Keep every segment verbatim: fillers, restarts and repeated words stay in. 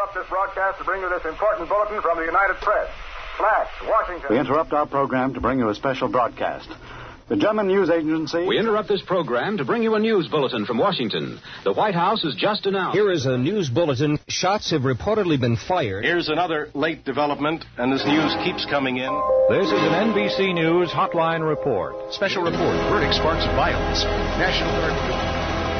interrupt this broadcast to bring you this important bulletin from the United Press. Flash, Washington. We interrupt our program to bring you a special broadcast. The German news agency... We interrupt this program to bring you a news bulletin from Washington. The White House has just announced... Here is a news bulletin. Shots have reportedly been fired. Here's another late development, and this news keeps coming in. This is an N B C News Hotline Report. Special report. Verdict sparks violence. National Guard...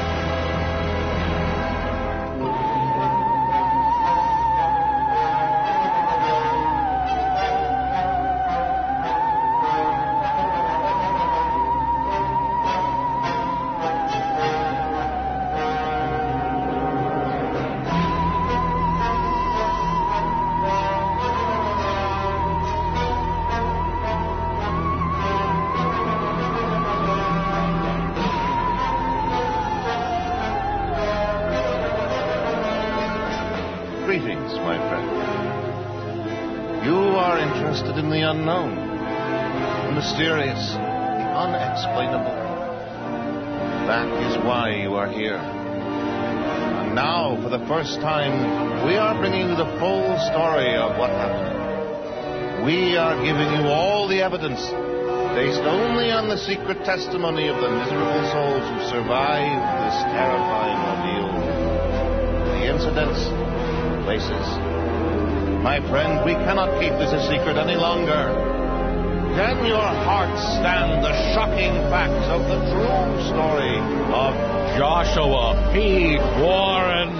Greetings, my friend. You are interested in the unknown, the mysterious, the unexplainable. That is why you are here. And now, for the first time, we are bringing you the full story of what happened. We are giving you all the evidence, based only on the secret testimony of the miserable souls who survived this terrifying ordeal. The incidents, places. My friend, we cannot keep this a secret any longer. Can your heart stand the shocking facts of the true story of Joshua P. Warren?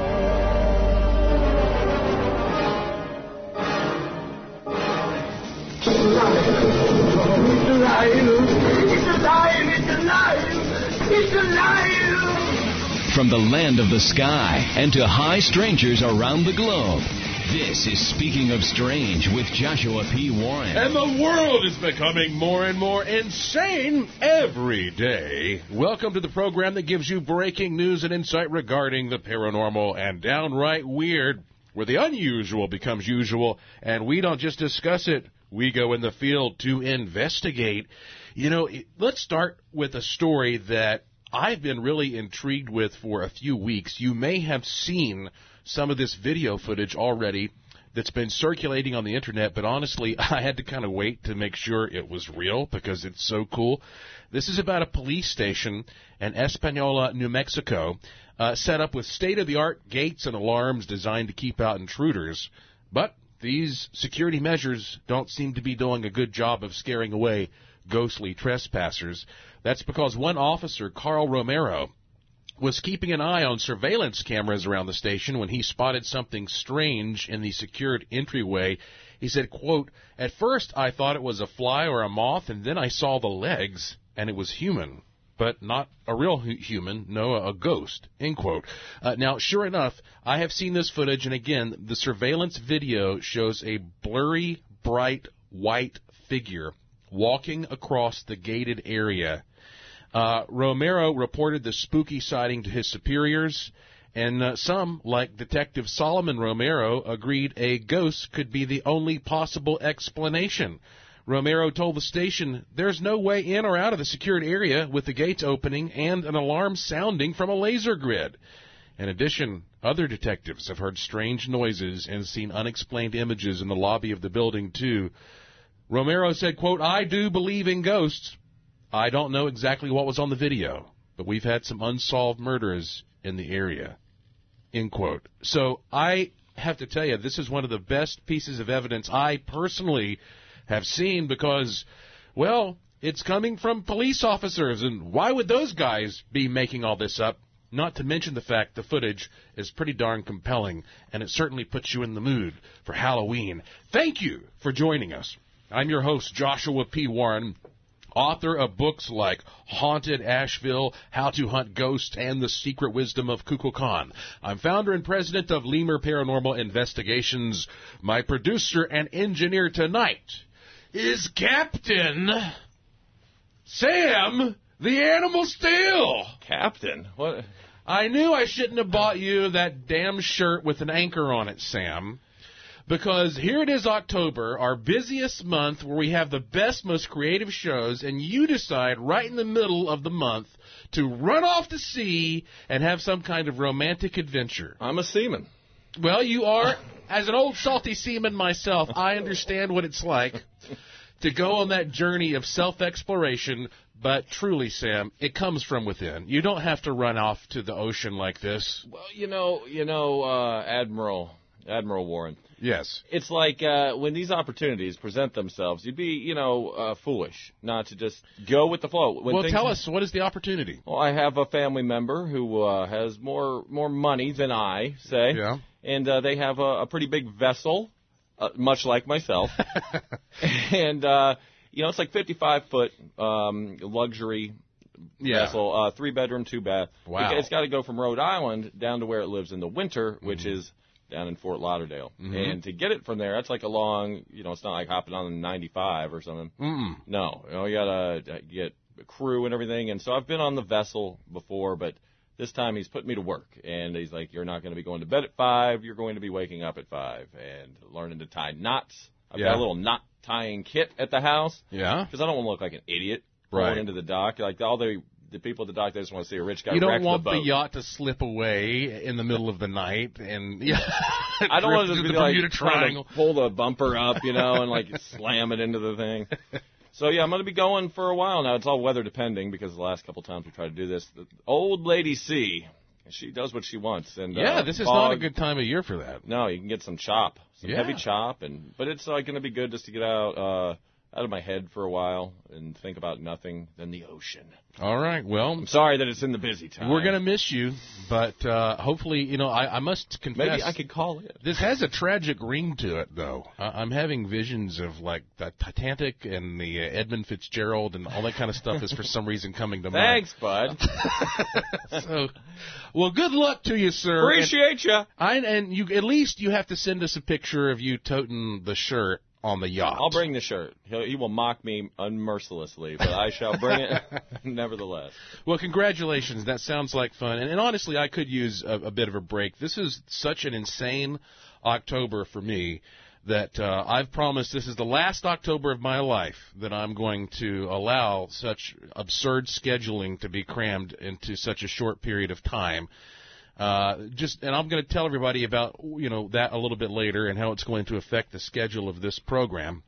It's alive! It's alive! It's alive! It's alive! From the land of the sky and to high strangers around the globe, this is Speaking of Strange with Joshua P. Warren. And the world is becoming more and more insane every day. Welcome to the program that gives you breaking news and insight regarding the paranormal and downright weird, where the unusual becomes usual, and we don't just discuss it, we go in the field to investigate. You know, let's start with a story that I've been really intrigued with for a few weeks. You may have seen some of this video footage already that's been circulating on the internet, but honestly, I had to kind of wait to make sure it was real because it's so cool. This is about a police station in Espanola, New Mexico, uh, set up with state-of-the-art gates and alarms designed to keep out intruders. But these security measures don't seem to be doing a good job of scaring away ghostly trespassers. That's because one officer, Carl Romero, was keeping an eye on surveillance cameras around the station when he spotted something strange in the secured entryway. He said, quote, "At first I thought it was a fly or a moth, and then I saw the legs, and it was human. But not a real hu- human, no, a ghost," end quote. Uh, now, sure enough, I have seen this footage, and again, the surveillance video shows a blurry, bright, white figure walking across the gated area. Uh, Romero reported the spooky sighting to his superiors, and uh, some, like Detective Solomon Romero, agreed a ghost could be the only possible explanation. Romero told the station there's no way in or out of the secured area with the gates opening and an alarm sounding from a laser grid. In addition, other detectives have heard strange noises and seen unexplained images in the lobby of the building, too. Romero said, quote, "I do believe in ghosts. I don't know exactly what was on the video, but we've had some unsolved murders in the area," end quote. So I have to tell you, this is one of the best pieces of evidence I personally have seen because, well, it's coming from police officers, and why would those guys be making all this up? Not to mention the fact the footage is pretty darn compelling, and it certainly puts you in the mood for Halloween. Thank you for joining us. I'm your host, Joshua P. Warren, author of books like Haunted Asheville, How to Hunt Ghosts, and The Secret Wisdom of Kukulkan. I'm founder and president of Lemur Paranormal Investigations. My producer and engineer tonight is Captain Sam, the Animal Steel. Captain? What? I knew I shouldn't have bought you that damn shirt with an anchor on it, Sam. Because here it is, October, our busiest month, where we have the best, most creative shows, and you decide right in the middle of the month to run off to sea and have some kind of romantic adventure. I'm a seaman. Well, you are, as an old salty seaman myself, I understand what it's like to go on that journey of self-exploration. But truly, Sam, it comes from within. You don't have to run off to the ocean like this. Well, you know, you know, uh, Admiral Admiral Warren. Yes. It's like uh, when these opportunities present themselves, you'd be, you know, uh, foolish not to just go with the flow. When well, things... tell us, what is the opportunity? Well, I have a family member who uh, has more more money than I, say. Yeah. And uh, they have a, a pretty big vessel, uh, much like myself. and, uh, you know, it's like fifty-five foot um, luxury yeah. vessel, uh, three bedroom, two bath. Wow. It's got to go from Rhode Island down to where it lives in the winter, which mm-hmm. is down in Fort Lauderdale. Mm-hmm. And to get it from there, that's like a long, you know, it's not like hopping on the ninety-five or something. Mm-mm. No, you know, you got to get a crew and everything. And so I've been on the vessel before, but this time he's put me to work. And he's like, you're not going to be going to bed at five. You're going to be waking up at five and learning to tie knots. I've yeah. got a little knot tying kit at the house. Yeah. Because I don't want to look like an idiot rolling right. into the dock. Like all the the people at the dock, they just want to see a rich guy You don't wreck want the boat. the yacht to slip away in the middle of the night and yeah, I don't want to just the be like Bermuda Triangle. To pull the bumper up, you know, and like slam it into the thing. So yeah, I'm going to be going for a while now. It's all weather depending because the last couple times we tried to do this, the old lady C, she does what she wants. And yeah, uh, this is fog, not a good time of year for that. No, you can get some chop, some yeah. heavy chop, and but it's like going to be good just to get out uh, out of my head for a while and think about nothing than the ocean. All right, well, I'm sorry that it's in the busy time. We're going to miss you, but uh, hopefully, you know, I, I must confess. Maybe I could call it. This has a tragic ring to it, though. I, I'm having visions of, like, the Titanic and the uh, Edmund Fitzgerald and all that kind of stuff is for some reason coming to mind. Thanks, bud. So, well, good luck to you, sir. Appreciate you. I, and you, at least you have to send us a picture of you toting the shirt on the yacht. I'll bring the shirt. He'll, he will mock me unmercilessly, but I shall bring it nevertheless. Well, congratulations. That sounds like fun. And, and honestly, I could use a, a bit of a break. This is such an insane October for me that uh, I've promised this is the last October of my life that I'm going to allow such absurd scheduling to be crammed into such a short period of time. Uh, just, and I'm going to tell everybody about, you know, that a little bit later and how it's going to affect the schedule of this program.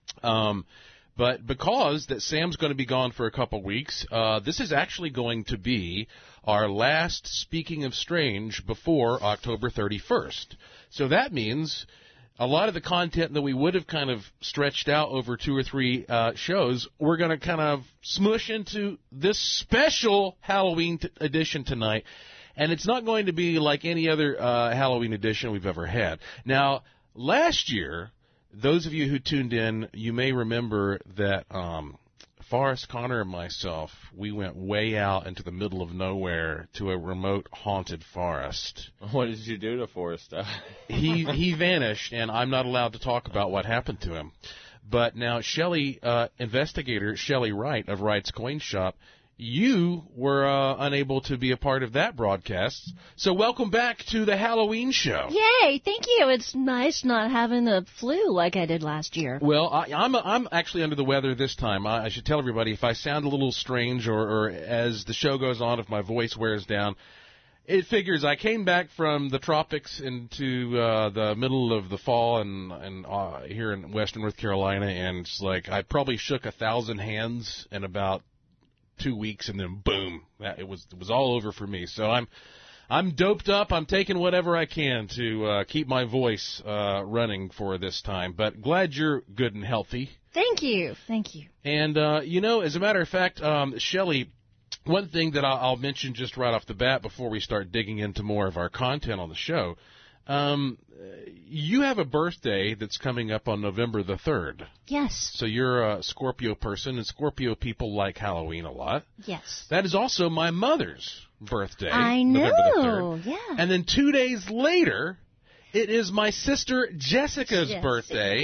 Um, but because that Sam's going to be gone for a couple weeks, uh, this is actually going to be our last Speaking of Strange before October thirty-first. So that means a lot of the content that we would have kind of stretched out over two or three uh, shows, we're going to kind of smush into this special Halloween t- edition tonight. And it's not going to be like any other uh, Halloween edition we've ever had. Now, last year, those of you who tuned in, you may remember that um, Forrest, Connor, and myself, we went way out into the middle of nowhere to a remote haunted forest. What did you do to Forrest? he he vanished, and I'm not allowed to talk about what happened to him. But now, Shelley, uh, investigator Shelley Wright of Wright's Coin Shop, you were uh, unable to be a part of that broadcast, so welcome back to the Halloween show. Yay, thank you. It's nice not having a flu like I did last year. Well, I, I'm I'm actually under the weather this time. I, I should tell everybody if I sound a little strange or, or as the show goes on, if my voice wears down, it figures I came back from the tropics into uh, the middle of the fall and, and uh, here in western North Carolina, and it's like I probably shook a thousand hands in about two weeks, and then boom, that, it was it was all over for me. So I'm I'm doped up. I'm taking whatever I can to uh, keep my voice uh, running for this time. But glad you're good and healthy. Thank you, thank you. And uh, you know, as a matter of fact, um, Shelley, one thing that I'll, I'll mention just right off the bat before we start digging into more of our content on the show. Um, you have a birthday that's coming up on November the third. Yes. So you're a Scorpio person, and Scorpio people like Halloween a lot. Yes. That is also my mother's birthday. I November know, the third. yeah. And then two days later, it is my sister Jessica's Jessica. birthday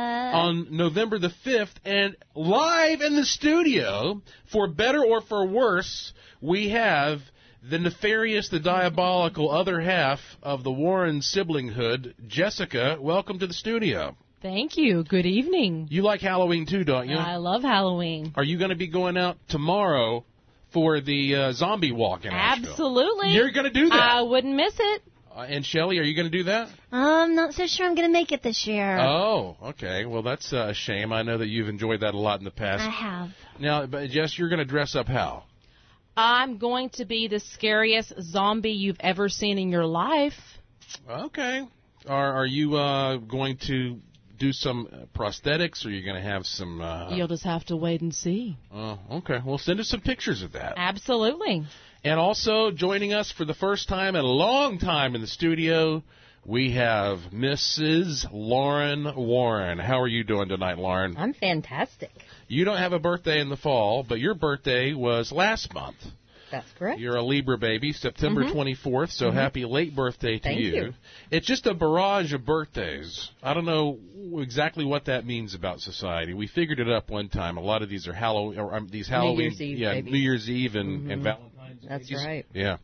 on November the fifth. And live in the studio, for better or for worse, we have the nefarious, the diabolical other half of the Warren siblinghood. Jessica, welcome to the studio. Thank you. Good evening. You like Halloween too, don't you? I love Halloween. Are you going to be going out tomorrow for the uh, zombie walk in Asheville? Absolutely. You're going to do that? I wouldn't miss it. Uh, and Shelley, are you going to do that? I'm not so sure I'm going to make it this year. Oh, okay. Well, that's uh, a shame. I know that you've enjoyed that a lot in the past. I have. Now, but Jess, you're going to dress up how? I'm going to be the scariest zombie you've ever seen in your life. Okay. Are are you uh, going to do some prosthetics, or are you going to have some... Uh... You'll just have to wait and see. Oh, okay. Well, send us some pictures of that. Absolutely. And also joining us for the first time in a long time in the studio, we have Missus Lauren Warren. How are you doing tonight, Lauren? I'm fantastic. You don't have a birthday in the fall, but your birthday was last month. That's correct. You're a Libra baby, September mm-hmm. twenty-fourth, so mm-hmm. happy late birthday to Thank you. you. It's just a barrage of birthdays. I don't know exactly what that means about society. We figured it up one time. A lot of these are Halloween, or um, these Halloween, New Year's Eve, yeah, baby. New Year's Eve and, mm-hmm. and Valentine's. That's babies. right. Yeah.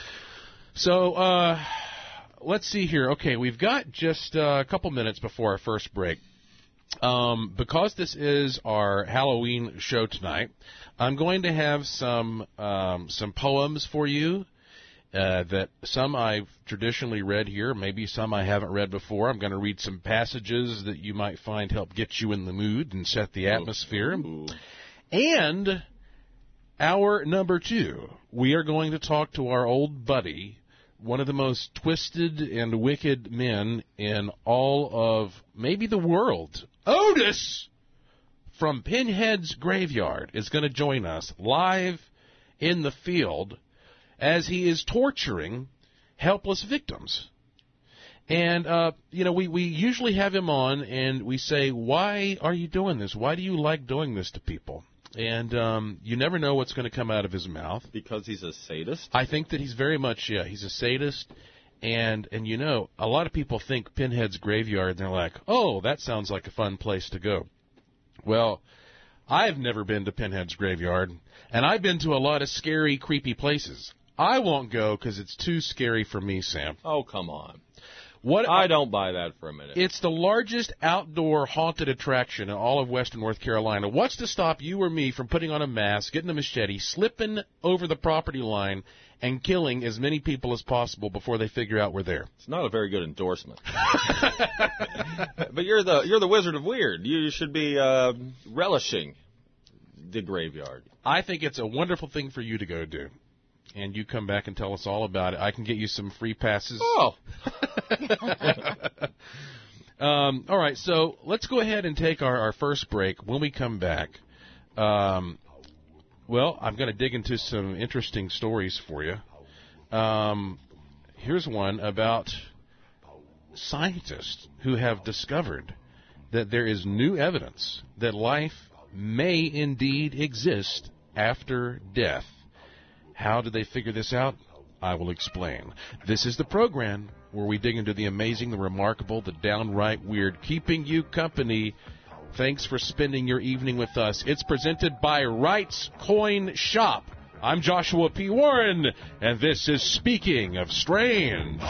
So uh, let's see here. Okay, we've got just uh, a couple minutes before our first break. Um, because this is our Halloween show tonight, I'm going to have some um, some poems for you uh, that some I've traditionally read here, maybe some I haven't read before. I'm going to read some passages that you might find help get you in the mood and set the atmosphere. Ooh. And hour number two, we are going to talk to our old buddy, one of the most twisted and wicked men in all of maybe the world. Otis from Pinhead's Graveyard is going to join us live in the field as he is torturing helpless victims. And, uh, you know, we, we usually have him on and we say, why are you doing this? Why do you like doing this to people? And um, you never know what's going to come out of his mouth. Because he's a sadist? I think that he's very much, yeah, he's a sadist. And, and you know, a lot of people think Pinhead's Graveyard, and they're like, oh, that sounds like a fun place to go. Well, I've never been to Pinhead's Graveyard, and I've been to a lot of scary, creepy places. I won't go because it's too scary for me, Sam. Oh, come on. What I don't buy that for a minute. It's the largest outdoor haunted attraction in all of western North Carolina. What's to stop you or me from putting on a mask, getting a machete, slipping over the property line, and killing as many people as possible before they figure out we're there? It's not a very good endorsement. But you're the you're the Wizard of Weird. You should be uh, relishing the graveyard. I think it's a wonderful thing for you to go do. And you come back and tell us all about it. I can get you some free passes. Oh. um, all right, so let's go ahead and take our, our first break. When we come back, um, well, I'm going to dig into some interesting stories for you. Um, here's one about scientists who have discovered that there is new evidence that life may indeed exist after death. How did they figure this out? I will explain. This is the program where we dig into the amazing, the remarkable, the downright weird, keeping you company. Thanks for spending your evening with us. It's presented by Wright's Coin Shop. I'm Joshua P. Warren, and this is Speaking of Strange.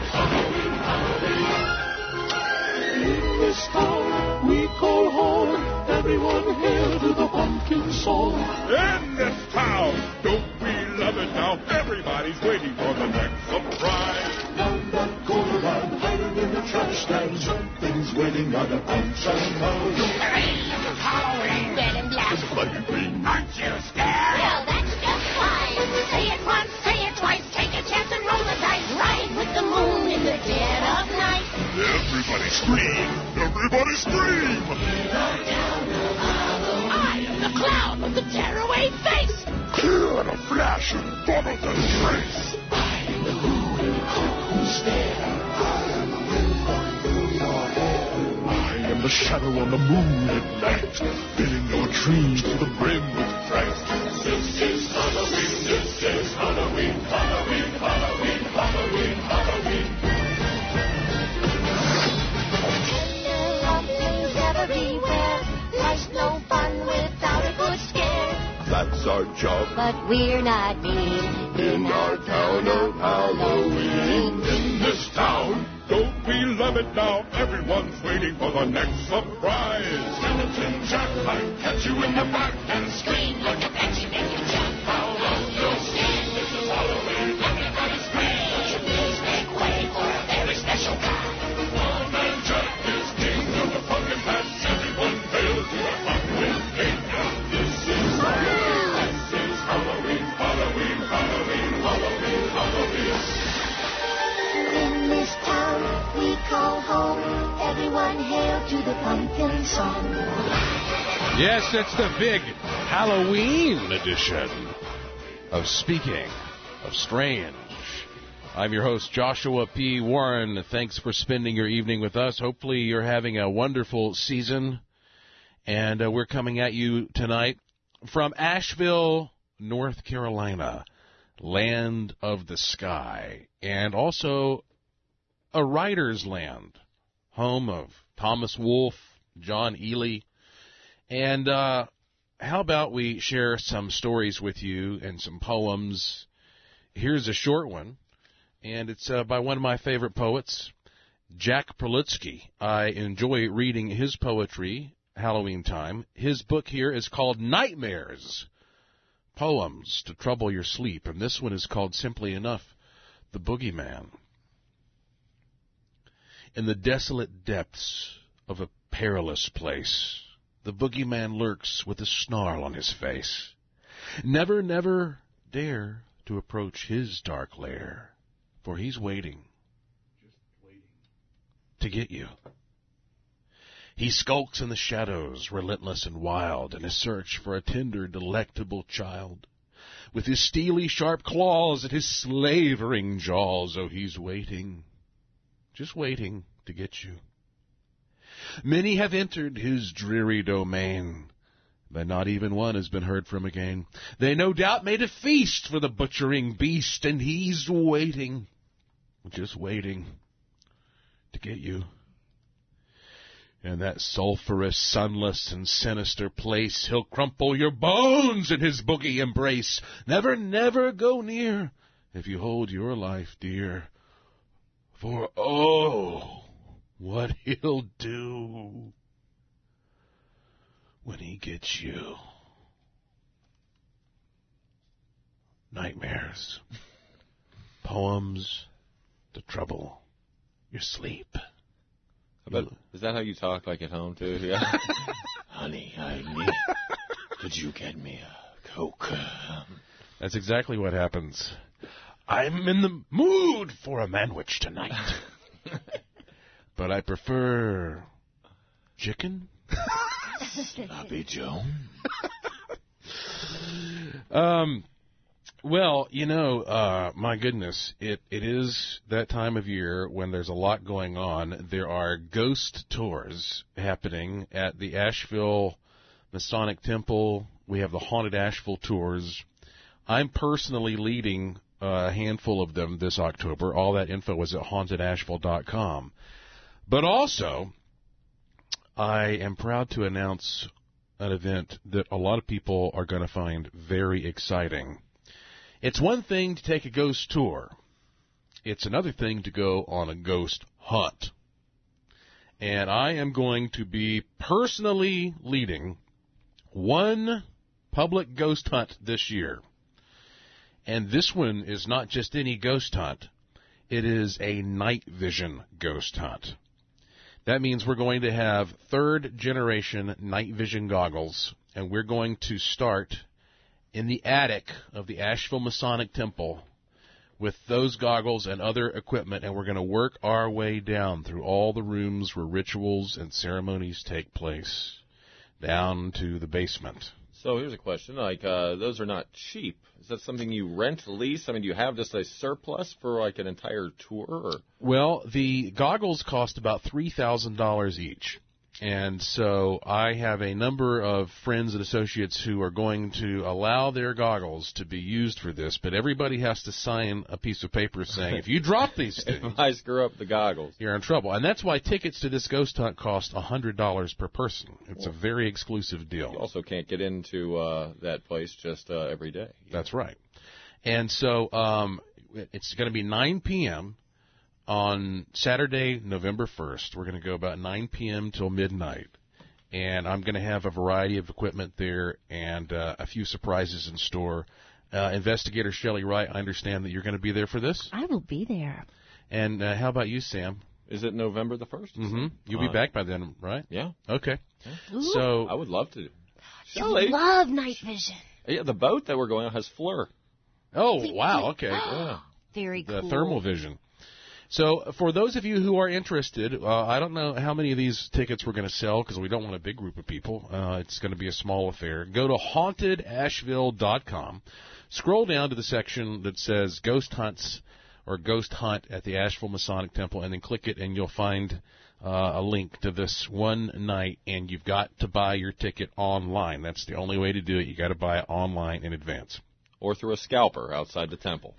We call home. Everyone hail to the pumpkin song. In this town, don't we love it now? Everybody's waiting for the next surprise. Down that corner line, hiding in the trash can, something's waiting on the punch and mouse. Hooray, little Halloween. Red and black. It's bloody green. Aren't you scared? Well, that's just fine. Say it once, say it twice. Take a chance and roll the dice. Ride with the moon in the dead of night. Everybody scream! Everybody scream! I am the clown with the tearaway face. Clear in a flash and follow the trace. I am the moon in the cold stare. I am the wind blowing through your hair. I am the shadow on the moon at night, filling your dreams to the brim with fright. This is Halloween, this is Halloween, Halloween, Halloween, Halloween, Halloween. Everywhere. Life's no fun without a good scare. That's our job. But we're not mean in our town of Halloween. In this town, don't we love it now? Everyone's waiting for the next surprise. Skeleton Jack might catch you in the back and scream like a banshee, make you jump. How long you'll stand? This is Halloween. Everybody scream. Won't you please make way for a very special guy? One man Jack is king of the pumpkin patch. Everyone hail to the pumpkin king. This is Halloween. This is Halloween. Halloween. Halloween. Halloween. Halloween. In this town we call home. Everyone hail to the pumpkin song. Yes, it's the big Halloween edition of Speaking of Strange. I'm your host, Joshua P. Warren. Thanks for spending your evening with us. Hopefully you're having a wonderful season. And uh, we're coming at you tonight from Asheville, North Carolina, land of the sky, and also a writer's land, home of Thomas Wolfe, John Ely. And uh, how about we share some stories with you and some poems. Here's a short one. And it's uh, by one of my favorite poets, Jack Prelutsky. I enjoy reading his poetry, Halloween time. His book here is called Nightmares, Poems to Trouble Your Sleep. And this one is called, simply enough, The Boogeyman. In the desolate depths of a perilous place, the boogeyman lurks with a snarl on his face. Never, never dare to approach his dark lair. For he's waiting, just waiting, to get you. He skulks in the shadows, relentless and wild, in his search for a tender, delectable child. With his steely, sharp claws and his slavering jaws, oh, he's waiting, just waiting to get you. Many have entered his dreary domain, but not even one has been heard from again. They no doubt made a feast for the butchering beast, and he's waiting, just waiting to get you. In that sulphurous, sunless, and sinister place, he'll crumple your bones in his boogie embrace. Never, never go near if you hold your life dear. For, oh, what he'll do when he gets you. Nightmares. Poems to trouble your sleep. But is that how you talk, like at home, too? Yeah. Honey, I need... Could you get me a Coke? That's exactly what happens. I'm in the mood for a manwich tonight. But I prefer... chicken? Sloppy Joe? um... Well, you know, uh, my goodness, it, it is that time of year when there's a lot going on. There are ghost tours happening at the Asheville Masonic Temple. We have the Haunted Asheville tours. I'm personally leading a handful of them this October. All that info is at haunted asheville dot com. But also, I am proud to announce an event that a lot of people are going to find very exciting. It's one thing to take a ghost tour. It's another thing to go on a ghost hunt. And I am going to be personally leading one public ghost hunt this year. And this one is not just any ghost hunt. It is a night vision ghost hunt. That means we're going to have third-generation night vision goggles, and we're going to start in the attic of the Asheville Masonic Temple with those goggles and other equipment, and we're going to work our way down through all the rooms where rituals and ceremonies take place, down to the basement. So here's a question, like, uh, those are not cheap. Is that something you rent, lease? I mean, do you have just a surplus for, like, an entire tour? Or? Well, the goggles cost about three thousand dollars each. And so I have a number of friends and associates who are going to allow their goggles to be used for this, but everybody has to sign a piece of paper saying, if you drop these things, if I screw up the goggles, you're in trouble. And that's why tickets to this ghost hunt cost one hundred dollars per person. It's well, a very exclusive deal. You also can't get into uh, that place just uh, every day. That's right. And so um, it's going to be nine p.m., on Saturday, November first. We're going to go about nine p.m. till midnight, and I'm going to have a variety of equipment there and uh, a few surprises in store. Uh, Investigator Shelley Wright, I understand that you're going to be there for this? I will be there. And uh, how about you, Sam? Is it November the first? Mm-hmm. You'll uh, be back by then, right? Yeah. Okay. Yeah. So I would love to. Shelley. I love night vision. Yeah, the boat that we're going on has F L R. Oh, wow, okay. Yeah. Very the cool. The thermal vision. So for those of you who are interested, uh, I don't know how many of these tickets we're going to sell because we don't want a big group of people. Uh, it's going to be a small affair. Go to haunted asheville dot com. Scroll down to the section that says Ghost Hunts or Ghost Hunt at the Asheville Masonic Temple, and then click it, and you'll find uh, a link to this one night, and you've got to buy your ticket online. That's the only way to do it. You've got to buy it online in advance. Or through a scalper outside the temple.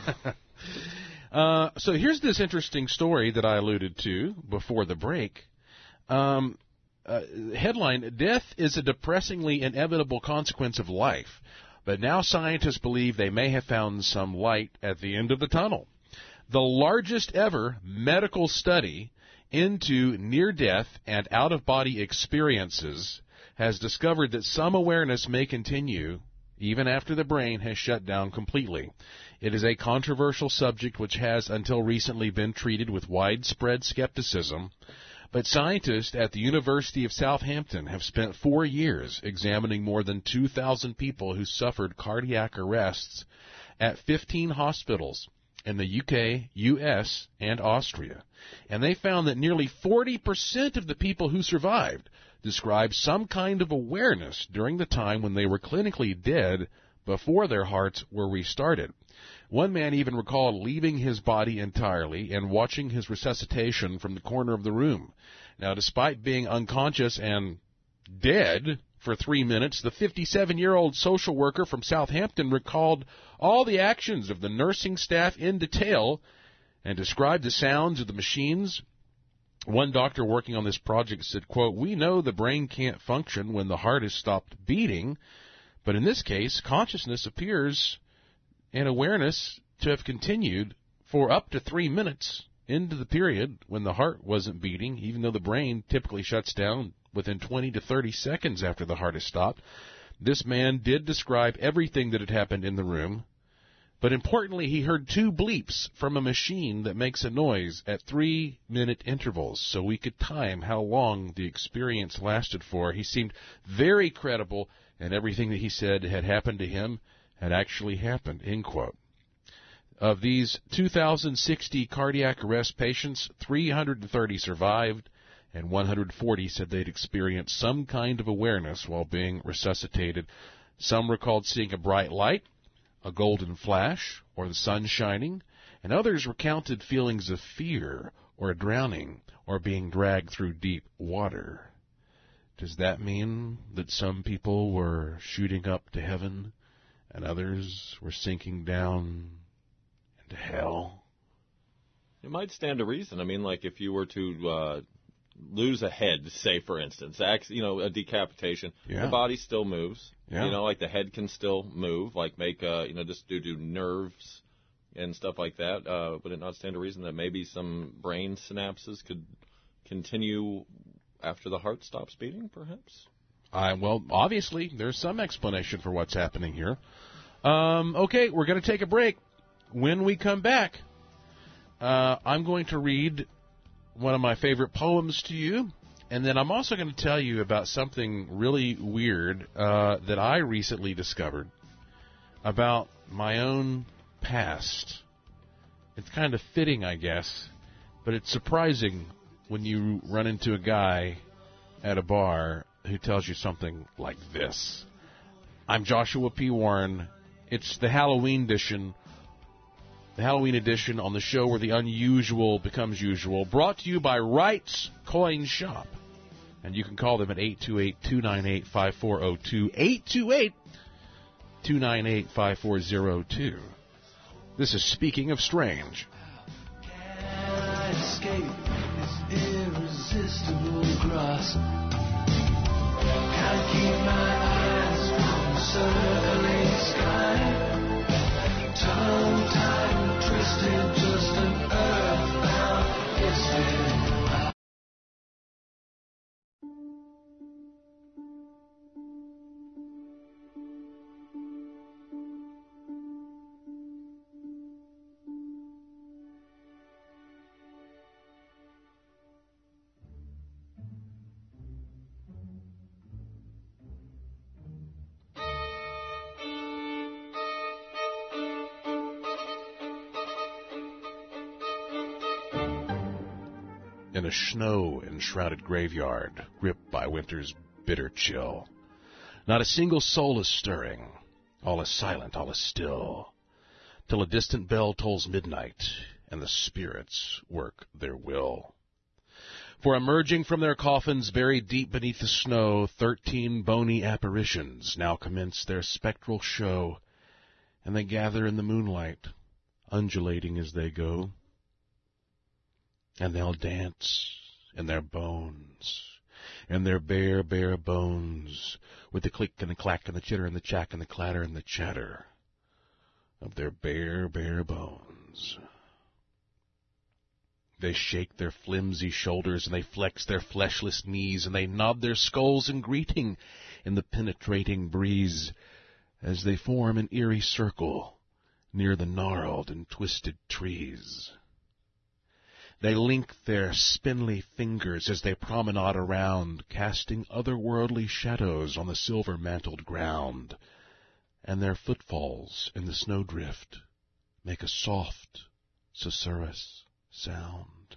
Uh, so here's this interesting story that I alluded to before the break. Um, uh, headline, Death is a depressingly inevitable consequence of life, but now scientists believe they may have found some light at the end of the tunnel. The largest ever medical study into near-death and out-of-body experiences has discovered that some awareness may continue even after the brain has shut down completely. It is a controversial subject which has until recently been treated with widespread skepticism, but scientists at the University of Southampton have spent four years examining more than two thousand people who suffered cardiac arrests at fifteen hospitals in the U K, U S, and Austria. And they found that nearly forty percent of the people who survived described some kind of awareness during the time when they were clinically dead before their hearts were restarted. One man even recalled leaving his body entirely and watching his resuscitation from the corner of the room. Now, despite being unconscious and dead for three minutes, the fifty-seven-year-old social worker from Southampton recalled all the actions of the nursing staff in detail and described the sounds of the machines. One doctor working on this project said, quote, "We know the brain can't function when the heart has stopped beating, but in this case, consciousness appears and awareness to have continued for up to three minutes into the period when the heart wasn't beating, even though the brain typically shuts down within twenty to thirty seconds after the heart has stopped." This man did describe everything that had happened in the room, but importantly, he heard two bleeps from a machine that makes a noise at three-minute intervals, so we could time how long the experience lasted for. He seemed very credible, and everything that he said had happened to him had actually happened, end quote. Of these two thousand sixty cardiac arrest patients, three hundred thirty survived, and one hundred forty said they'd experienced some kind of awareness while being resuscitated. Some recalled seeing a bright light, a golden flash, or the sun shining, and others recounted feelings of fear or drowning or being dragged through deep water. Does that mean that some people were shooting up to heaven and others were sinking down into hell? It might stand to reason. I mean, like if you were to uh, lose a head, say, for instance, you know, a decapitation, yeah. the body still moves. Yeah. You know, like the head can still move, like make, uh, you know, just due to nerves and stuff like that. Uh, would it not stand to reason that maybe some brain synapses could continue after the heart stops beating, perhaps? I, well, obviously, there's some explanation for what's happening here. Um, okay, we're going to take a break. When we come back, uh, I'm going to read one of my favorite poems to you, and then I'm also going to tell you about something really weird uh, that I recently discovered about my own past. It's kind of fitting, I guess, but it's surprising when you run into a guy at a bar who tells you something like this. I'm Joshua P. Warren. It's the Halloween edition, the Halloween edition on the show where the unusual becomes usual, brought to you by Wright's Coin Shop. And you can call them at eight two eight, two nine eight, five four zero two, eight two eight, two nine eight, five four zero two. This is Speaking of Strange. Can I escape this irresistible grasp? Can't keep my eyes from the circling sky. Tongue tied, twisted, just an earthbound history. In a snow-enshrouded graveyard, gripped by winter's bitter chill. Not a single soul is stirring, all is silent, all is still, till a distant bell tolls midnight, and the spirits work their will. For emerging from their coffins buried deep beneath the snow, thirteen bony apparitions now commence their spectral show, and they gather in the moonlight, undulating as they go. And they'll dance in their bones, in their bare, bare bones, with the click and the clack and the chitter and the chack and the clatter and the chatter of their bare, bare bones. They shake their flimsy shoulders and they flex their fleshless knees and they nod their skulls in greeting in the penetrating breeze as they form an eerie circle near the gnarled and twisted trees. They link their spindly fingers as they promenade around, casting otherworldly shadows on the silver-mantled ground, and their footfalls in the snowdrift make a soft, susurrus sound.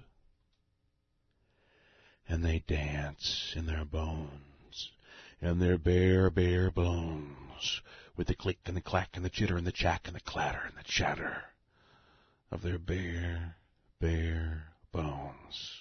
And they dance in their bones, in their bare, bare bones, with the click and the clack and the chitter and the chack and the clatter and the chatter of their bare, bare bones.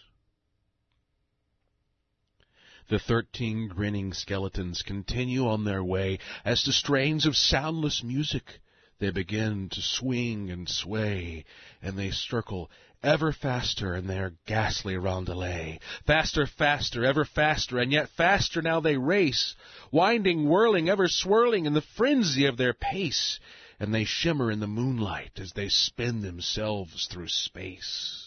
The thirteen grinning skeletons continue on their way as to strains of soundless music they begin to swing and sway, and they circle ever faster in their ghastly roundelay. Faster, faster, ever faster, and yet faster now they race, winding, whirling, ever swirling in the frenzy of their pace, and they shimmer in the moonlight as they spin themselves through space.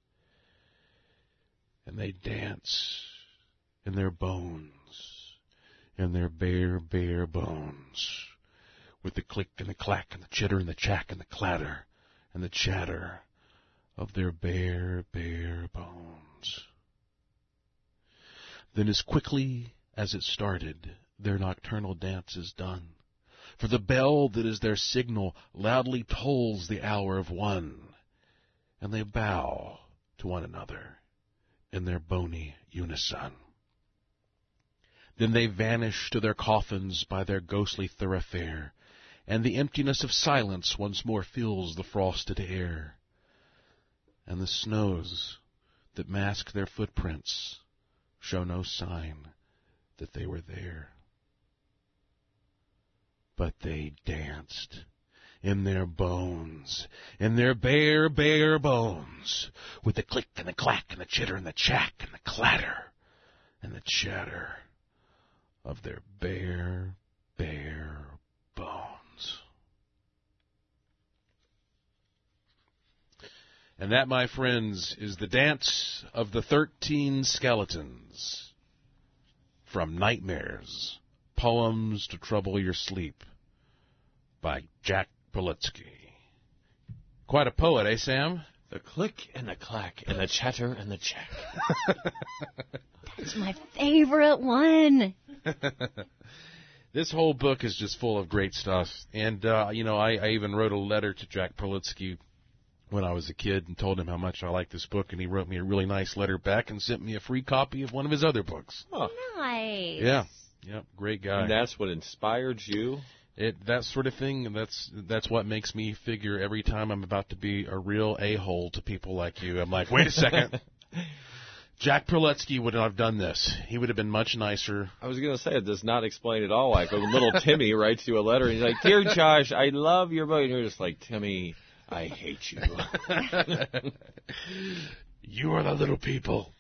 And they dance in their bones, in their bare, bare bones, with the click and the clack and the chitter and the chack and the clatter and the chatter of their bare, bare bones. Then as quickly as it started, their nocturnal dance is done, for the bell that is their signal loudly tolls the hour of one, and they bow to one another in their bony unison. Then they vanish to their coffins by their ghostly thoroughfare, and the emptiness of silence once more fills the frosted air, and the snows that mask their footprints show no sign that they were there. But they danced in their bones, in their bare, bare bones, with the click and the clack and the chitter and the chack and the clatter and the chatter of their bare, bare bones. And that, my friends, is the dance of the thirteen skeletons from Nightmares, Poems to Trouble Your Sleep by Jack Politsky. Quite a poet, eh, Sam? The click and the clack and the chatter and the check. That's my favorite one. This whole book is just full of great stuff. And, uh, you know, I, I even wrote a letter to Jack Politsky when I was a kid and told him how much I liked this book, and he wrote me a really nice letter back and sent me a free copy of one of his other books. Oh. Nice. Yeah. Yep, great guy. And that's what inspired you? It that sort of thing, and that's that's what makes me figure every time I'm about to be a real a-hole to people like you. I'm like, wait a second. Jack Politsky would not have done this. He would have been much nicer. I was going to say, it does not explain at all. Like, a little Timmy writes you a letter, and he's like, Dear Josh, I love your book. And you're just like, Timmy, I hate you. You are the little people.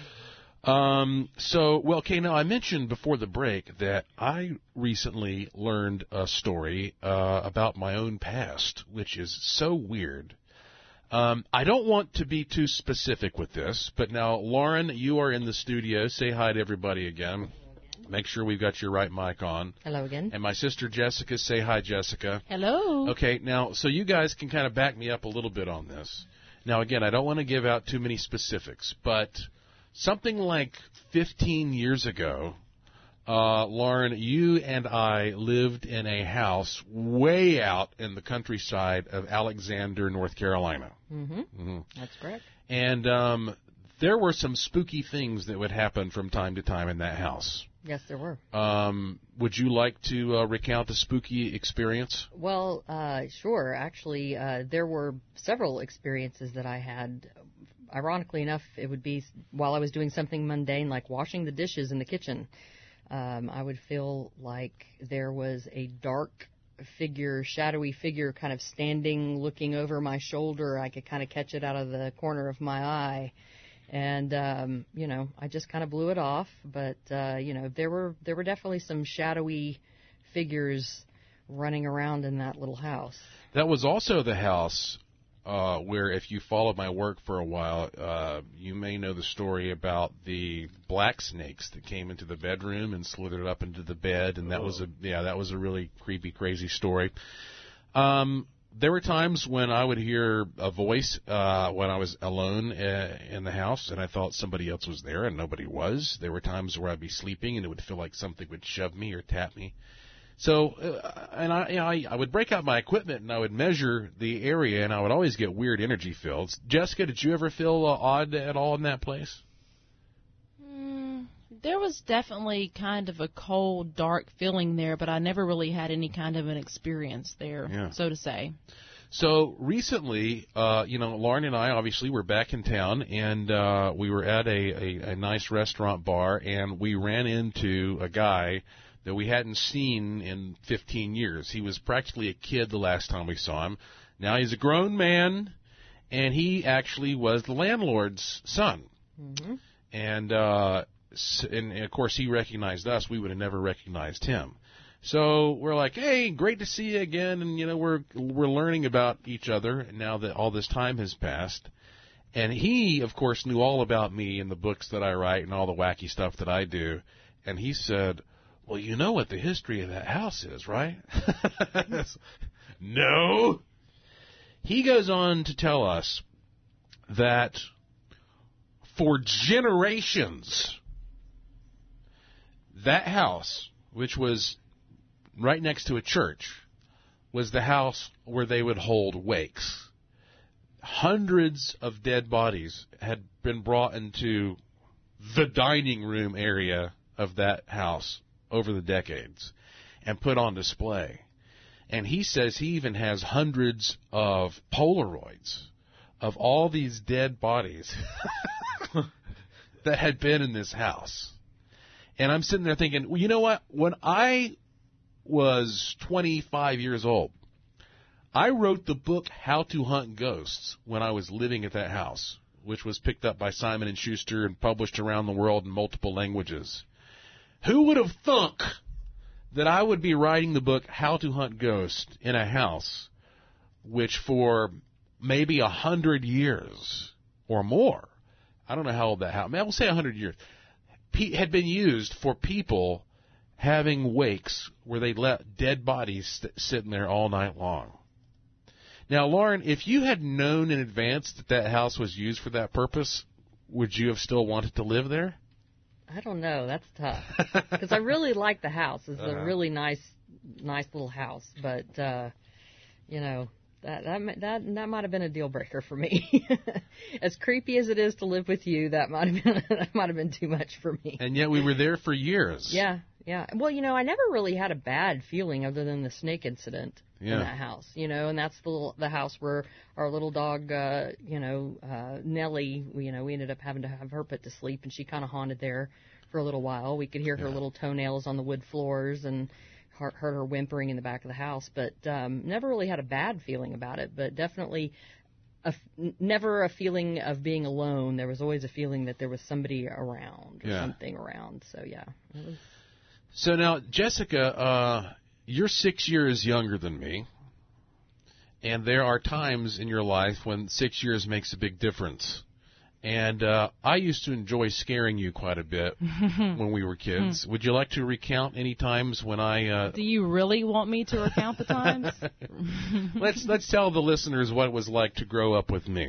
Um, so, well, okay, now I mentioned before the break that I recently learned a story uh, about my own past, which is so weird. Um, I don't want to be too specific with this, but now, Lauren, you are in the studio. Say hi to everybody again. Make sure we've got your right mic on. Hello again. And my sister Jessica, say hi, Jessica. Hello. Okay, now, so you guys can kind of back me up a little bit on this. Now, again, I don't want to give out too many specifics, but something like fifteen years ago, uh, Lauren, you and I lived in a house way out in the countryside of Alexander, North Carolina. Mm-hmm. Mm-hmm. That's correct. And um, there were some spooky things that would happen from time to time in that house. Yes, there were. Um, would you like to uh, recount a spooky experience? Well, uh, sure. Actually, uh, there were several experiences that I had. Ironically enough, it would be while I was doing something mundane like washing the dishes in the kitchen. Um, I would feel like there was a dark figure, shadowy figure kind of standing, looking over my shoulder. I could kind of catch it out of the corner of my eye. And, um, you know, I just kind of blew it off. But, uh, you know, there were there were definitely some shadowy figures running around in that little house. That was also the house uh, where, if you followed my work for a while, uh, you may know the story about the black snakes that came into the bedroom and slithered up into the bed, and that was a yeah, that was a really creepy, crazy story. Um, there were times when I would hear a voice uh, when I was alone uh, in the house, and I thought somebody else was there, and nobody was. There were times where I'd be sleeping, and it would feel like something would shove me or tap me. So, uh, and I, you know, I, I would break out my equipment and I would measure the area, and I would always get weird energy fields. Jessica, did you ever feel uh, odd at all in that place? Mm, there was definitely kind of a cold, dark feeling there, but I never really had any kind of an experience there, Yeah. so to say. So recently, uh, you know, Lauren and I obviously were back in town, and uh, we were at a, a, a nice restaurant bar, and we ran into a guy that we hadn't seen in fifteen years. He was practically a kid the last time we saw him. Now he's a grown man, and he actually was the landlord's son. Mm-hmm. And, uh, and, and, of course, he recognized us. We would have never recognized him. So we're like, hey, great to see you again. And, you know, we're we're learning about each other now that all this time has passed. And he, of course, knew all about me and the books that I write and all the wacky stuff that I do. And he said, well, you know what the history of that house is, right? No. He goes on to tell us that for generations, that house, which was right next to a church, was the house where they would hold wakes. Hundreds of dead bodies had been brought into the dining room area of that house over the decades and put on display. And he says he even has hundreds of Polaroids of all these dead bodies that had been in this house. And I'm sitting there thinking, well, you know what? When I was twenty-five years old, I wrote the book How to Hunt Ghosts when I was living at that house, which was picked up by Simon and Schuster and published around the world in multiple languages. Who would have thunk that I would be writing the book How to Hunt Ghosts in a house which for maybe a hundred years or more, I don't know how old that house, I mean, I will say a hundred years, pe- had been used for people having wakes where they let dead bodies st- sitting there all night long. Now, Lauren, if you had known in advance that that house was used for that purpose, would you have still wanted to live there? I don't know. That's tough. Because I really like the house. It's Uh-huh. a really nice, nice little house. But, uh, you know, that that that, that might have been a deal breaker for me. As creepy as it is to live with you, that might have been that might have been too much for me. And yet we were there for years. Yeah, yeah. Well, you know, I never really had a bad feeling other than the snake incident Yeah. in that house. You know, and that's the little, the house where our little dog, uh, you know, uh, Nellie, you know, we ended up having to have her put to sleep, and she kind of haunted there for a little while. We could hear her Yeah. little toenails on the wood floors and heard heard her whimpering in the back of the house, but um, never really had a bad feeling about it. But definitely a f- n- never a feeling of being alone. There was always a feeling that there was somebody around or Yeah. something around. So, yeah. It was... So now, Jessica, uh, you're six years younger than me, and there are times in your life when six years makes a big difference. And uh, I used to enjoy scaring you quite a bit when we were kids. Would you like to recount any times when I... Uh, Do you really want me to recount the times? let's let's tell the listeners what it was like to grow up with me.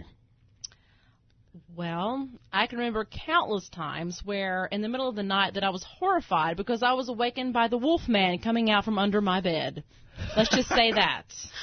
Well, I can remember countless times where in the middle of the night that I was horrified because I was awakened by the Wolfman coming out from under my bed. Let's just say that.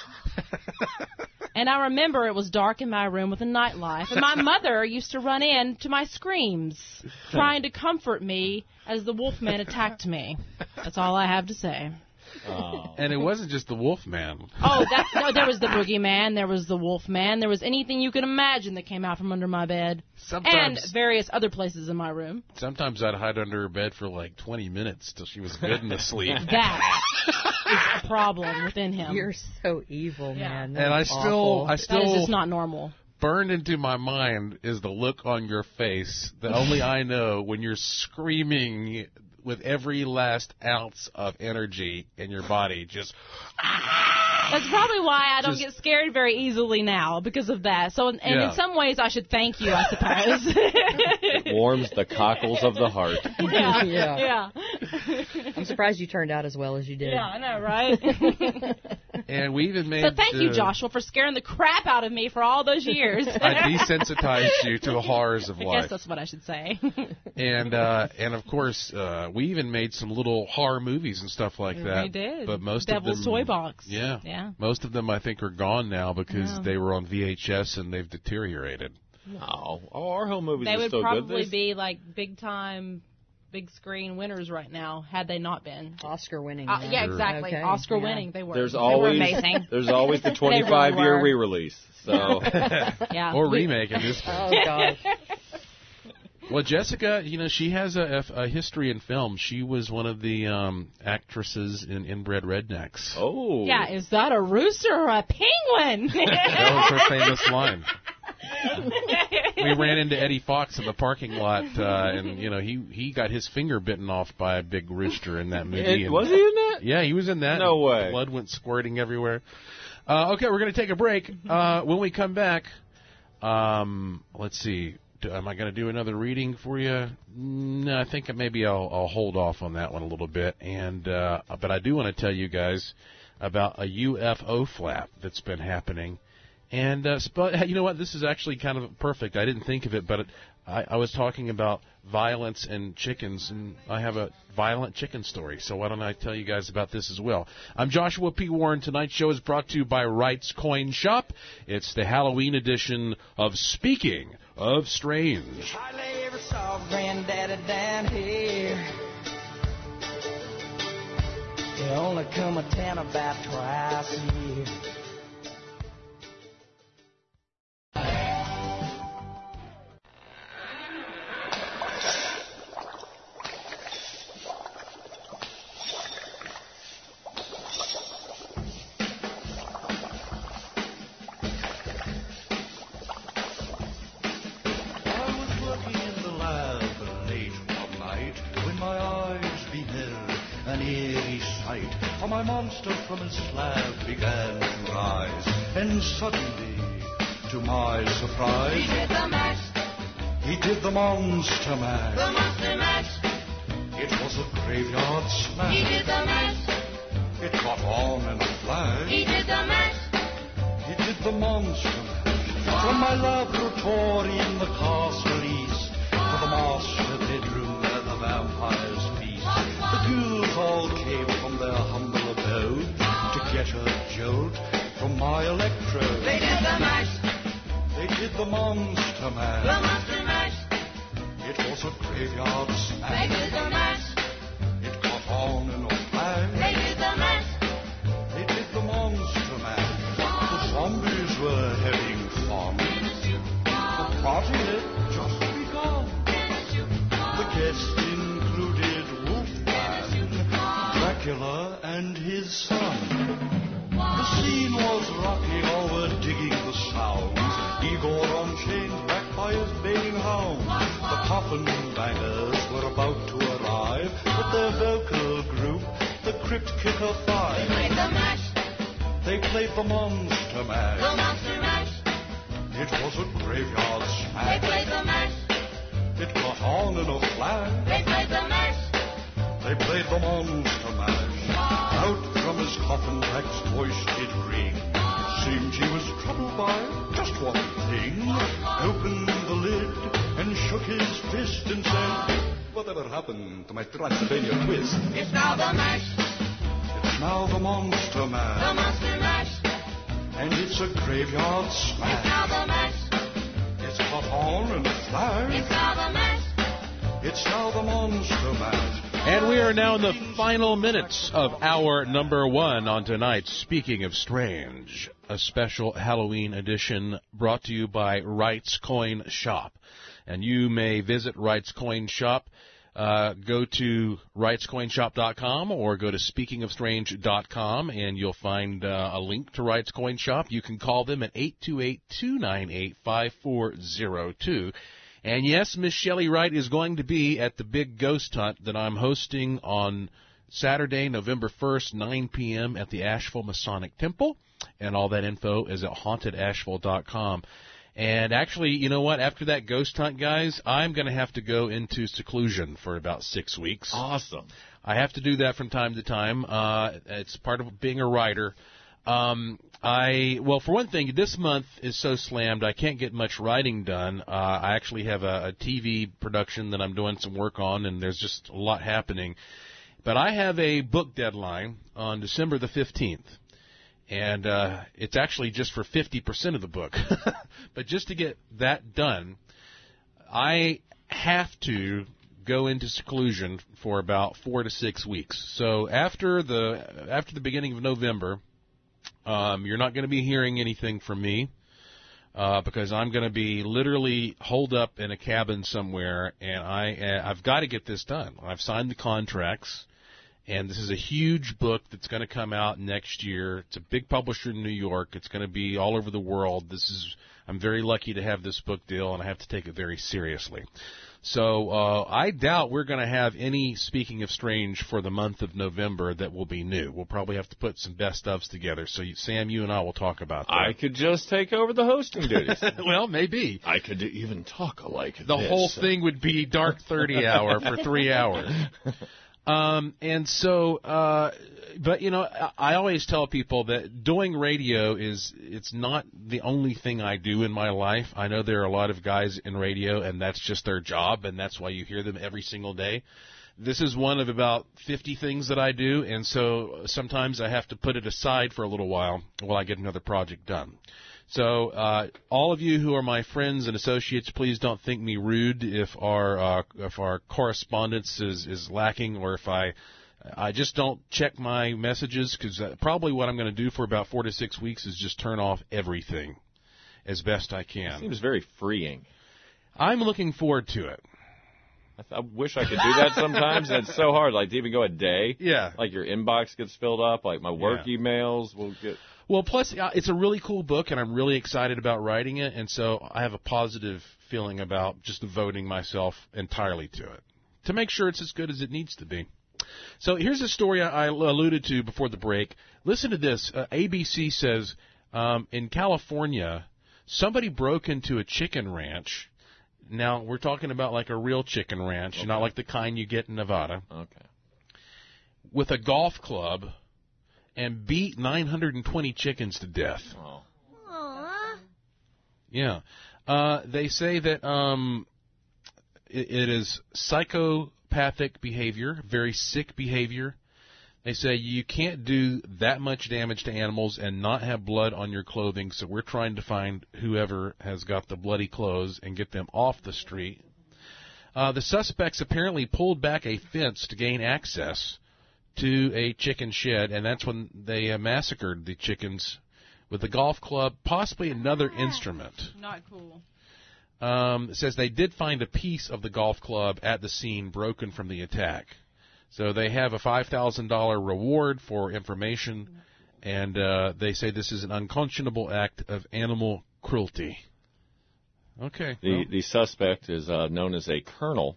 And I remember it was dark in my room with a nightlight, and my mother used to run in to my screams, trying to comfort me as the Wolfman attacked me. That's all I have to say. Oh. And it wasn't just the Wolfman. Oh, that's, no, there was the Boogeyman, there was the Wolfman, there was anything you could imagine that came out from under my bed. Sometimes- And various other places in my room. Sometimes I'd hide under her bed for like twenty minutes till she was good and asleep. That is a problem within him. You're so evil, man. And I That's still, awful. I That is still just not normal. burned into my mind is the look on your face that only I know when you're screaming with every last ounce of energy in your body, just. That's probably why I don't Just- get scared very easily now because of that. So, and Yeah. in some ways, I should thank you, I suppose. It warms the cockles of the heart. yeah, Yeah. yeah. I'm surprised you turned out as well as you did. Yeah, I know, right? And we even made. So thank you, uh, Joshua, for scaring the crap out of me for all those years. I desensitized you to the horrors of I life. guess that's what I should say. And uh, and of course, uh, we even made some little horror movies and stuff like that. We did. But most Devil's of them, Toy Box. Yeah, Yeah. most of them I think are gone now because Yeah. they were on V H S and they've deteriorated. No, oh, our home movies They are would still probably good. be like big time, big screen winners right now had they not been. Oscar winning. Uh, yeah, exactly. Okay, Oscar yeah. winning. They were. There's they always were amazing. there's always the They twenty-five really year were. re-release. So Yeah. Or We- remake in this case. Oh, God. Well, Jessica, you know, she has a, a, a history in film. She was one of the um, actresses in Inbred Rednecks. Oh. Yeah, is that a rooster or a penguin? That was her famous line. We ran into Eddie Fox in the parking lot, uh, and you know he he got his finger bitten off by a big rooster in that movie. It- and- was he in that? Yeah, he was in that. No way. Blood went squirting everywhere. Uh, okay, we're going to take a break. Uh, when we come back, um, let's see. Do, am I going to do another reading for you? No, I think maybe I'll, I'll hold off on that one a little bit. And uh, but I do want to tell you guys about a U F O flap that's been happening. And uh, sp- you know what? This is actually kind of perfect. I didn't think of it, but it, I, I was talking about violence and chickens, and I have a violent chicken story. So why don't I tell you guys about this as well? I'm Joshua P. Warren. Tonight's show is brought to you by Wright's Coin Shop. It's the Halloween edition of Speaking of Strange. Hardly ever saw Granddaddy down here. They only come a town about twice a year. I was working in the lab late one night when my eyes beheld an eerie sight. For my monster from his slab began to rise, and suddenly, to my surprise, He did the mash, he did the monster mash. the monster mash. It was a graveyard smash. He did the mash. It caught on in a flash. He did the mash. He did the monster mash. From my laboratory in the castle east to the master bedroom where the vampires feast. The ghouls all came from their humble abode to get a jolt from my electrode. They did the mash. They did the monster mash. The monster mash. It was a graveyard smash. They did the mash. It caught on in a flash. They did the mash. They did the monster mash. The zombies were having fun. The party had just begun. The guests included Wolfman, Dracula, and his son. The scene was rocking, all were digging the sounds. Igor on chains, backed by his baying hounds. The coffin bangers were about to arrive, but their vocal group, the Crypt Kicker Five, They played the mash. they played the monster mash. The monster mash. It was a graveyard They smash. played the mash. It caught on in a flash. They played the mash. They played the monster mash. Out from his coffin, Rex's voice did ring. It seemed he was troubled by just one thing. Opened the lid and shook his fist and said, "Whatever happened to my Transylvania twist?" It's now the mash. It's now the monster The mash. monster mash. And it's a graveyard It's smash. now the mash. It's caught on in a flash. It's now the mash. It's now the monster mash. And we are now in the final minutes of hour number one on tonight's Speaking of Strange, a special Halloween edition brought to you by Wright's Coin Shop. And you may visit Wright's Coin Shop. Uh, go to wrights coin shop dot com or go to speaking of strange dot com and you'll find uh, a link to Wright's Coin Shop. You can call them at eight two eight, two nine eight, five four zero two. And yes, Miss Shelley Wright is going to be at the big ghost hunt that I'm hosting on Saturday, November first, nine p.m. at the Asheville Masonic Temple. And all that info is at haunted asheville dot com. And actually, you know what? After that ghost hunt, guys, I'm going to have to go into seclusion for about six weeks. Awesome. I have to do that from time to time. Uh, it's part of being a writer. Um, I well, for one thing, this month is so slammed I can't get much writing done. Uh, I actually have a, a T V production that I'm doing some work on, and there's just a lot happening. But I have a book deadline on December the fifteenth. And uh, it's actually just for fifty percent of the book. But just to get that done, I have to go into seclusion for about four to six weeks. So after the after the beginning of November, um, you're not going to be hearing anything from me uh, because I'm going to be literally holed up in a cabin somewhere, and I uh, I've got to get this done. I've signed the contracts. And this is a huge book that's going to come out next year. It's a big publisher in New York. It's going to be all over the world. This is I'm very lucky to have this book deal, and I have to take it very seriously. So uh, I doubt we're going to have any Speaking of Strange for the month of November that will be new. We'll probably have to put some best ofs together. So, you, Sam, you and I will talk about that. I could just take over the hosting duties. Well, maybe. I could even talk like The this. whole thing would be Dark thirty hour for three hours. Um, and so, uh, but you know, I, I always tell people that doing radio is, it's not the only thing I do in my life. I know there are a lot of guys in radio and that's just their job and that's why you hear them every single day. This is one of about fifty things that I do, and so sometimes I have to put it aside for a little while while I get another project done. So uh, all of you who are my friends and associates, please don't think me rude if our uh, if our correspondence is, is lacking or if I I just don't check my messages because uh, probably what I'm going to do for about four to six weeks is just turn off everything as best I can. It seems very freeing. I'm looking forward to it. I, th- I wish I could do that sometimes, and it's so hard. Like to even go a day. Yeah. Like your inbox gets filled up. Like my work Yeah. emails will get. Well, plus, uh, it's a really cool book, and I'm really excited about writing it, and so I have a positive feeling about just devoting myself entirely to it to make sure it's as good as it needs to be. So here's a story I alluded to before the break. Listen to this. Uh, A B C says um, in California, somebody broke into a chicken ranch. Now, we're talking about like a real chicken ranch, Okay. not like the kind you get in Nevada. Okay. With a golf club and beat nine hundred twenty chickens to death. Oh. Aww. Yeah. Uh, they say that um, it, it is psychopathic behavior, very sick behavior. They say you can't do that much damage to animals and not have blood on your clothing, so we're trying to find whoever has got the bloody clothes and get them off the street. Uh, the suspects apparently pulled back a fence to gain access to a chicken shed, and that's when they uh, massacred the chickens with a golf club, possibly another instrument. Not cool. Um, it says they did find a piece of the golf club at the scene broken from the attack. So they have a five thousand dollars reward for information, and uh, they say this is an unconscionable act of animal cruelty. Okay. The well. the suspect is uh, known as a colonel.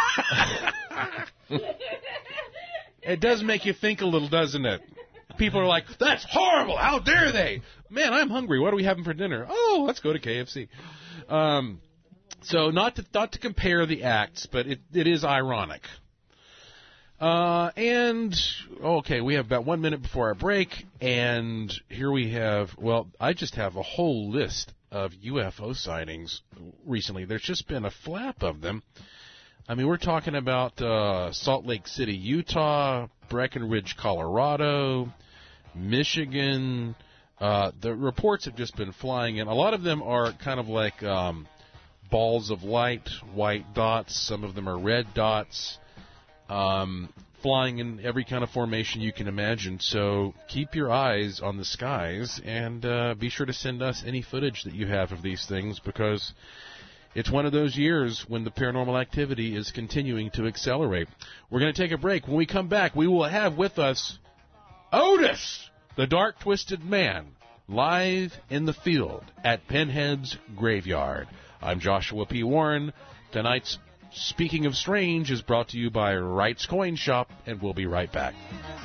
It does make you think a little, doesn't it? People are like, that's horrible. How dare they? Man, I'm hungry. What are we having for dinner? Oh, let's go to K F C. Um, so not to, not to compare the acts, but it, it is ironic. Uh, and, okay, we have about one minute before our break, and here we have, well, I just have a whole list of U F O sightings recently. There's just been a flap of them. I mean, we're talking about uh, Salt Lake City, Utah, Breckenridge, Colorado, Michigan. Uh, the reports have just been flying in. A lot of them are kind of like um, balls of light, white dots. Some of them are red dots, um, flying in every kind of formation you can imagine. So keep your eyes on the skies, and uh, be sure to send us any footage that you have of these things, because it's one of those years when the paranormal activity is continuing to accelerate. We're going to take a break. When we come back, we will have with us Otis, the Dark Twisted Man, live in the field at Pinhead's Graveyard. I'm Joshua P. Warren. Tonight's Speaking of Strange is brought to you by Wright's Coin Shop, and we'll be right back.